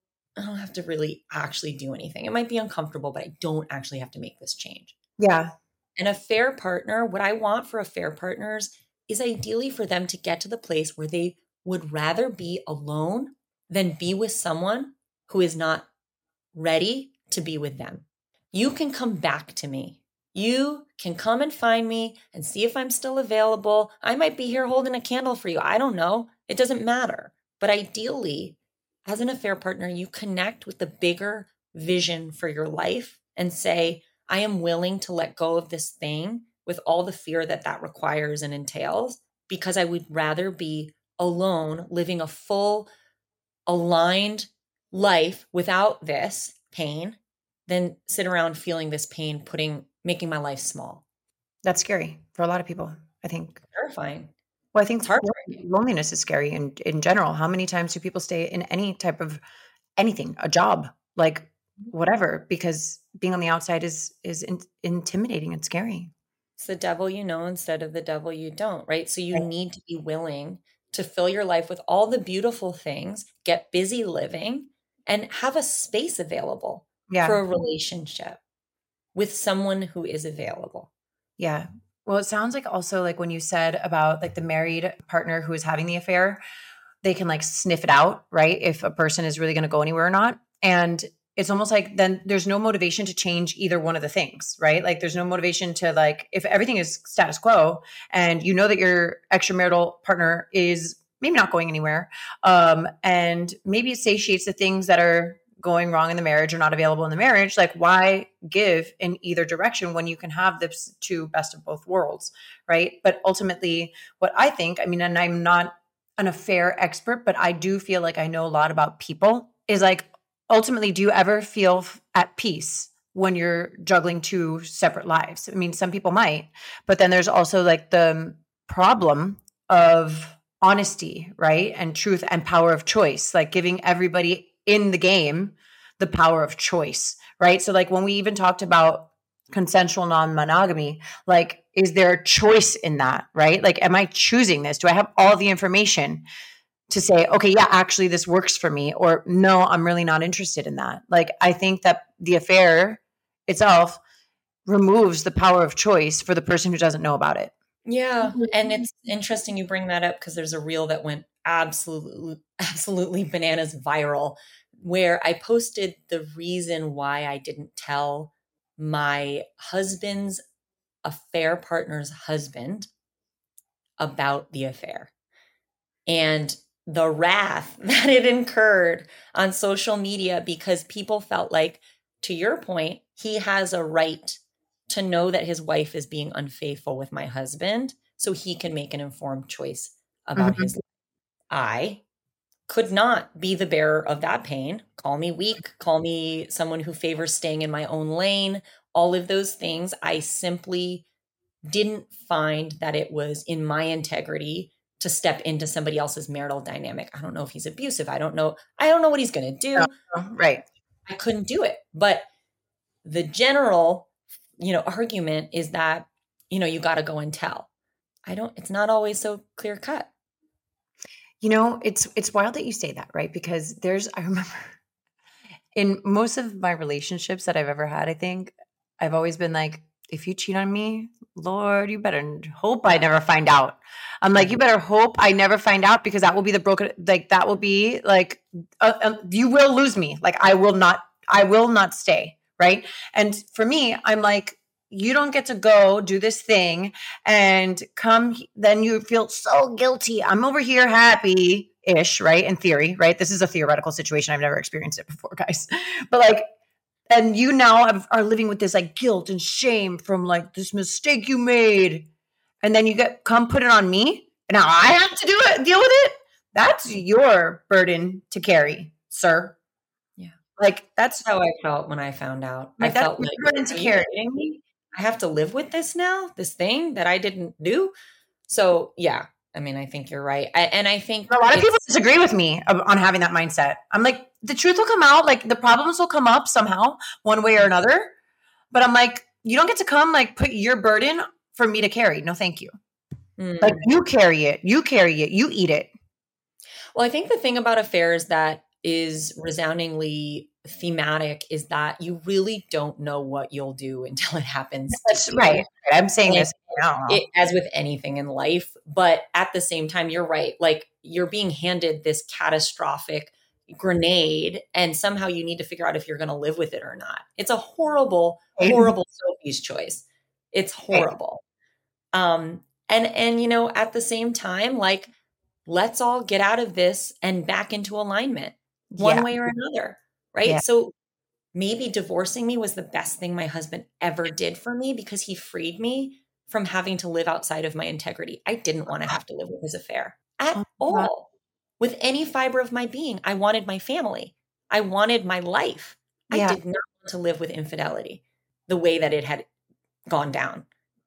I don't have to really actually do anything. It might be uncomfortable, but I don't actually have to make this change. Yeah. An affair partner, what I want for affair partners is ideally for them to get to the place where they would rather be alone than be with someone who is not ready to be with them. You can come back to me. You can come and find me and see if I'm still available. I might be here holding a candle for you. I don't know. It doesn't matter. But ideally, as an affair partner, you connect with the bigger vision for your life and say, I am willing to let go of this thing with all the fear that that requires and entails, because I would rather be alone, living a full, aligned life without this pain than sit around feeling this pain, putting making my life small. That's scary for a lot of people, I think. Terrifying. Well, I think it's hard. Loneliness is scary in, in general. How many times do people stay in any type of anything, a job, like whatever, because being on the outside is is in, intimidating and scary. It's the devil you know instead of the devil you don't, right? So you right. need to be willing to fill your life with all the beautiful things, get busy living, and have a space available yeah. for a relationship with someone who is available. Yeah. Well, it sounds like also like when you said about like the married partner who is having the affair, they can like sniff it out, right? If a person is really going to go anywhere or not. And it's almost like then there's no motivation to change either one of the things, right? Like there's no motivation to like, if everything is status quo and you know that your extramarital partner is maybe not going anywhere, um, and maybe it satiates the things that are going wrong in the marriage or not available in the marriage, like why give in either direction when you can have this two best of both worlds, right? But ultimately what I think, I mean, and I'm not an affair expert, but I do feel like I know a lot about people, is like, ultimately, do you ever feel at peace when you're juggling two separate lives? I mean, some people might, but then there's also like the problem of honesty, right? And truth and power of choice, like giving everybody in the game the power of choice, right? So like when we even talked about consensual non-monogamy, like is there a choice in that, right? Like am I choosing this? Do I have all the information to say, okay, yeah, actually this works for me, or no, I'm really not interested in that? Like I think that the affair itself removes the power of choice for the person who doesn't know about it. Yeah. And it's interesting you bring that up because there's a reel that went absolutely, absolutely bananas viral where I posted the reason why I didn't tell my husband's affair partner's husband about the affair. And the wrath that it incurred on social media because people felt like, to your point, he has a right to know that his wife is being unfaithful with my husband so he can make an informed choice about Mm-hmm. his life. I could not be the bearer of that pain. Call me weak, call me someone who favors staying in my own lane, all of those things. I simply didn't find that it was in my integrity to step into somebody else's marital dynamic. I don't know if he's abusive. I don't know. I don't know what he's going to do. Oh, right. I couldn't do it. But the general, you know, argument is that, you know, you got to go and tell. I don't, it's not always so clear cut. You know, it's it's wild that you say that, right? Because there's, I remember in most of my relationships that I've ever had, I think I've always been like, if you cheat on me, Lord, you better hope I never find out. I'm like, you better hope I never find out because that will be the broken, like that will be like, uh, uh, you will lose me. Like I will not, I will not stay. Right. And for me, I'm like, you don't get to go do this thing and come, then you feel so guilty. I'm over here happy-ish, right? In theory, right? This is a theoretical situation. I've never experienced it before, guys. But like, and you now have, are living with this like guilt and shame from like this mistake you made. And then you get, come put it on me. And now I have to do it, deal with it. That's your burden to carry, sir. Yeah. Like that's how I felt when I found out. Like I felt like, burden to carry. Me? I have to live with this now, this thing that I didn't do. So yeah, I mean, I think you're right. I, and I think a lot of people disagree with me on having that mindset. I'm like, the truth will come out. Like the problems will come up somehow, one way or another. But I'm like, you don't get to come like put your burden for me to carry. No, thank you. Mm. Like you carry it. You carry it. You eat it. Well, I think the thing about affairs that is resoundingly thematic is that you really don't know what you'll do until it happens. That's right. I'm saying and this now. It, as with anything in life, but at the same time, you're right. Like you're being handed this catastrophic grenade and somehow you need to figure out if you're going to live with it or not. It's a horrible, horrible Sophie's choice. It's horrible. Um, and, and, you know, at the same time, like, let's all get out of this and back into alignment one yeah. way or another. Right. Yeah. So maybe divorcing me was the best thing my husband ever did for me because he freed me from having to live outside of my integrity. I didn't want to have to live with his affair at oh, all. Wow. With any fiber of my being, I wanted my family. I wanted my life. Yeah. I did not want to live with infidelity the way that it had gone down.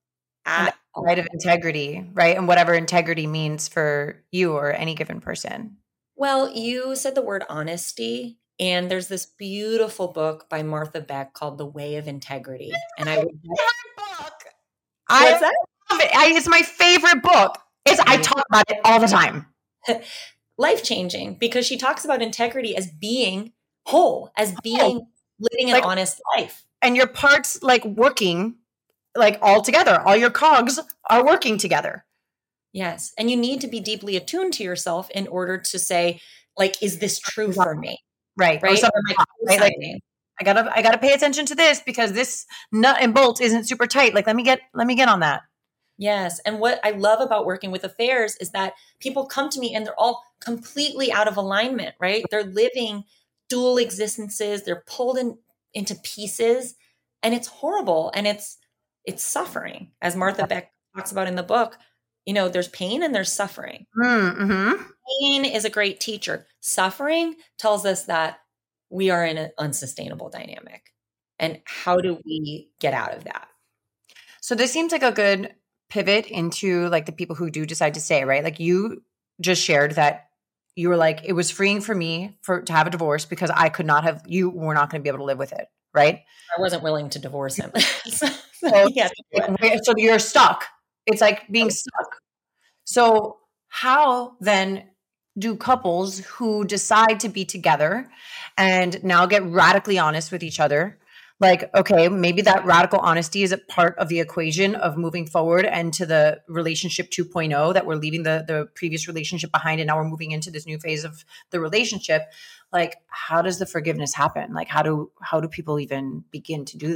At right of integrity, right? And whatever integrity means for you or any given person. Well, you said the word honesty. And there's this beautiful book by Martha Beck called The Way of Integrity. And I would book. I love it. I, it's my favorite book. It's, I talk about it all the time. Life-changing because she talks about integrity as being whole, as being living an like, honest life. And your parts like working like all together. All your cogs are working together. Yes. And you need to be deeply attuned to yourself in order to say, like, is this true for me? Right. Right. Or right? Like, I gotta, I gotta pay attention to this because this nut and bolt isn't super tight. Like, let me get, let me get on that. Yes. And what I love about working with affairs is that people come to me and they're all completely out of alignment, right? They're living dual existences. They're pulled in, into pieces and it's horrible. And it's, it's suffering. As Martha Beck talks about in the book, you know, there's pain and there's suffering. Mm-hmm. Pain is a great teacher. Suffering tells us that we are in an unsustainable dynamic. And how do we get out of that? So this seems like a good pivot into like the people who do decide to stay, right? Like you just shared that you were like, it was freeing for me for to have a divorce because I could not have, you were not going to be able to live with it, right? I wasn't willing to divorce him. so, so, yeah. so you're stuck. It's like being stuck. So how then do couples who decide to be together and now get radically honest with each other? Like, okay, maybe that radical honesty is a part of the equation of moving forward and to the relationship two point oh that we're leaving the, the previous relationship behind and now we're moving into this new phase of the relationship. Like, how does the forgiveness happen? Like, how do how do people even begin to do that?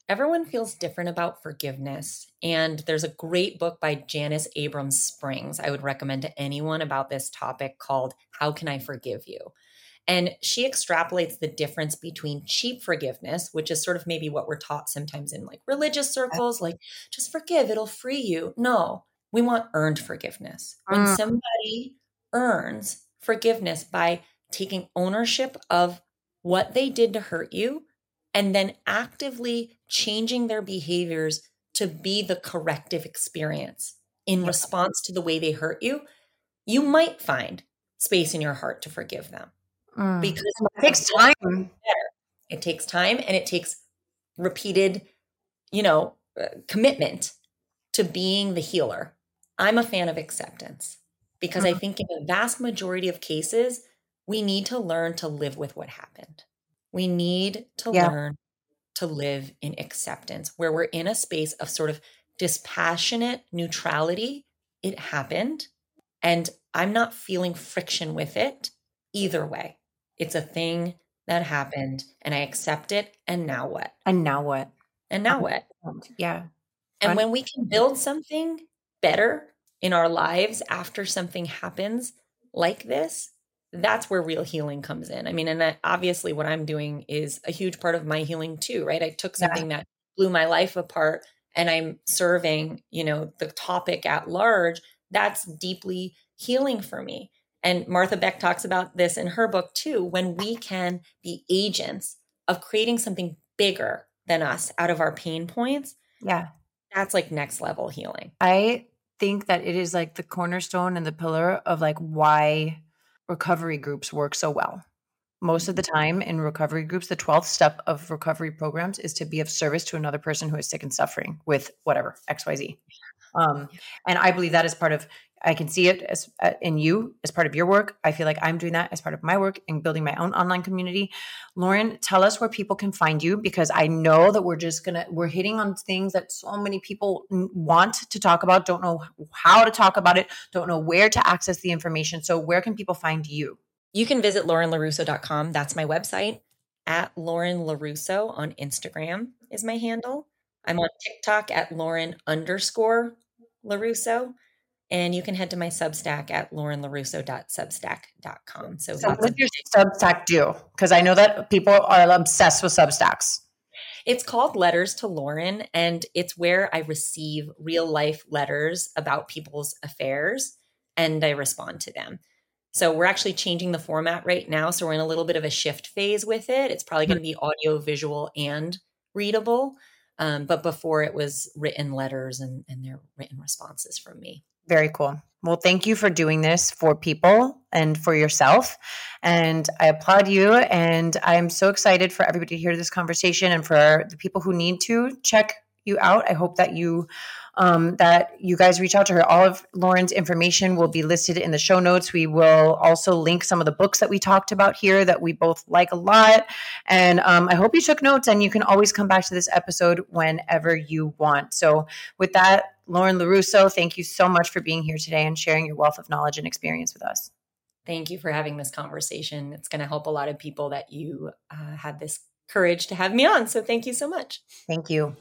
Everyone feels different about forgiveness. And there's a great book by Janice Abrams Springs I would recommend to anyone about this topic called How Can I Forgive You? And she extrapolates the difference between cheap forgiveness, which is sort of maybe what we're taught sometimes in like religious circles, like just forgive, it'll free you. No, we want earned forgiveness. When Mm. somebody earns forgiveness by taking ownership of what they did to hurt you, and then actively changing their behaviors to be the corrective experience in Yeah. response to the way they hurt you, you might find space in your heart to forgive them. Mm. Because it takes time. it takes time and it takes repeated, you know, uh, commitment to being the healer. I'm a fan of acceptance because Mm. I think in the vast majority of cases, we need to learn to live with what happened. We need to Yeah. learn to live in acceptance where we're in a space of sort of dispassionate neutrality. It happened and I'm not feeling friction with it either way. It's a thing that happened and I accept it. And now what? And now what? And now what? Yeah. And when we can build something better in our lives after something happens like this, that's where real healing comes in. I mean, and that obviously what I'm doing is a huge part of my healing too, right? I took something that blew my life apart and I'm serving, you know, the topic at large. That's deeply healing for me. And Martha Beck talks about this in her book too, when we can be agents of creating something bigger than us out of our pain points. Yeah. That's like next level healing. I think that it is like the cornerstone and the pillar of like why recovery groups work so well. Most of the time in recovery groups, the twelfth step of recovery programs is to be of service to another person who is sick and suffering with whatever, X Y Z. Um, and I believe that is part of, I can see it as uh, in you as part of your work. I feel like I'm doing that as part of my work and building my own online community. Lauren, tell us where people can find you, because I know that we're just going to, we're hitting on things that so many people want to talk about, don't know how to talk about it, don't know where to access the information. So where can people find you? You can visit lauren larusso dot com. That's my website. At Lauren LaRusso on Instagram is my handle. I'm on TikTok at Lauren underscore LaRusso. And you can head to my Substack at lauren larusso dot substack dot com. So, So lots what of- does your Substack do? Because I know that people are obsessed with Substacks. It's called Letters to Lauren, and it's where I receive real life letters about people's affairs and I respond to them. So we're actually changing the format right now. So we're in a little bit of a shift phase with it. It's probably going to be audio, visual, and readable. Um, but before it was written letters and, and their written responses from me. Very cool. Well, thank you for doing this for people and for yourself. And I applaud you. And I'm so excited for everybody to hear this conversation and for the people who need to check you out. I hope that you um, that you guys reach out to her. All of Lauren's information will be listed in the show notes. We will also link some of the books that we talked about here that we both like a lot. And um, I hope you took notes, and you can always come back to this episode whenever you want. So with that, Lauren LaRusso, thank you so much for being here today and sharing your wealth of knowledge and experience with us. Thank you for having this conversation. It's going to help a lot of people that you uh, had this courage to have me on. So thank you so much. Thank you.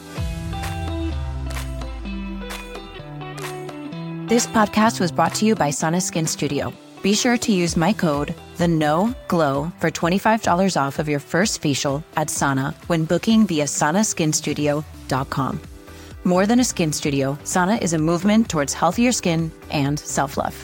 This podcast was brought to you by Sana Skin Studio. Be sure to use my code, the No Glow, for twenty-five dollars off of your first facial at Sana when booking via sana skin studio dot com. More than a skin studio, Sana is a movement towards healthier skin and self-love.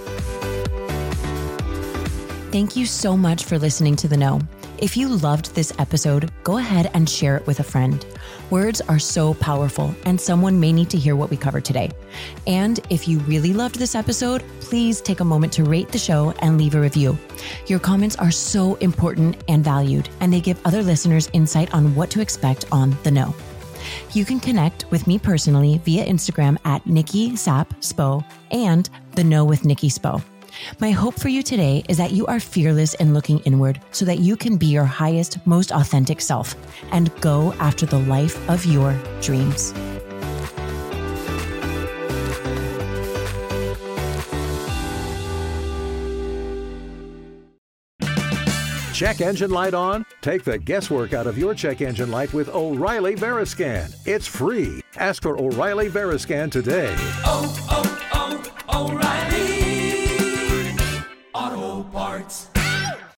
Thank you so much for listening to The Know. If you loved this episode, go ahead and share it with a friend. Words are so powerful, and someone may need to hear what we covered today. And if you really loved this episode, please take a moment to rate the show and leave a review. Your comments are so important and valued, and they give other listeners insight on what to expect on The Know. You can connect with me personally via Instagram at Nikki Sap Spo and The Know with Nikki Spo. My hope for you today is that you are fearless in looking inward so that you can be your highest, most authentic self and go after the life of your dreams. Check engine light on? Take the guesswork out of your check engine light with O'Reilly Veriscan. It's free. Ask for O'Reilly Veriscan today. Oh, oh,